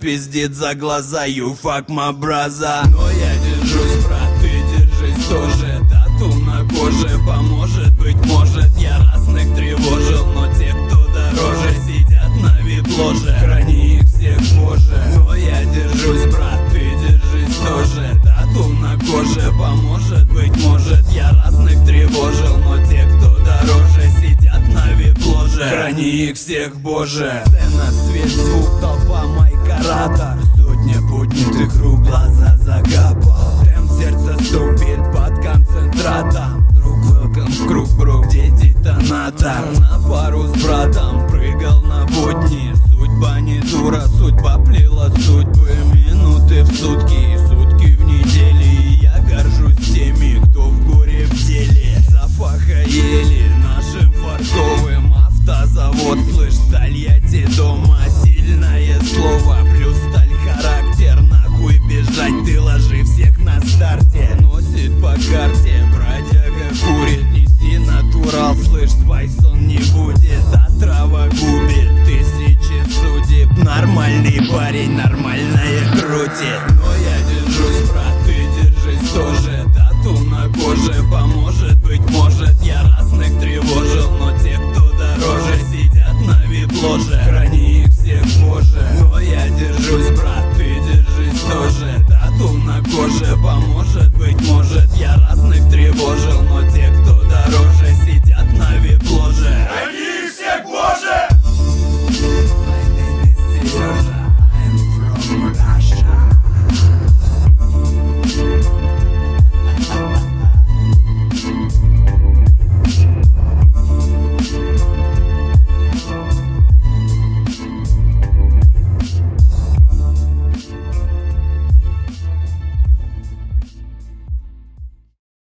пиздит за глаза, you fuck my brother. Но я держусь, брат, ты держись тоже. Тату на коже поможет, быть может. Я разных тревожил, но те, кто дороже, сидят на вип-ложе. Храни их всех, Боже. Но я держусь, брат, ты держись тоже. Тату на коже поможет, быть может. Я разных тревожил, но те, кто дороже, сидят на вип-ложе. Храни их всех, Боже. Сцена, свет, звук, толпа, майкоратор. Сотня поднятых рук, глаза закапал. Темп сердца ступит под концентратом. Друг, welcome в круг, бро, где детонатор? На пару с братом прыгал на будни. Судьба не дура, судьба плела судьбы. Минуты в сутки и сутки в неделе. И я горжусь теми, кто в горе в деле. Зафахаели нашим фартовым. Автозавод, слышь, Тольятти дома. Сильное слово, плюс сталь характер. Нахуй бежать, ты ложи всех на старте. Носит по карте, бродяга курит. Неси натурал, слышь, спайсон не будет. А трава губит тысячи судеб. Нормальный парень, нормальная крутит. Но я держусь, брат, ты держись тоже. Тату на коже поможет, быть может. Я разных тревожил, но те, кто дороже, сидят на вип-ложе. Храни их всех, Боже. Но я держусь, брат,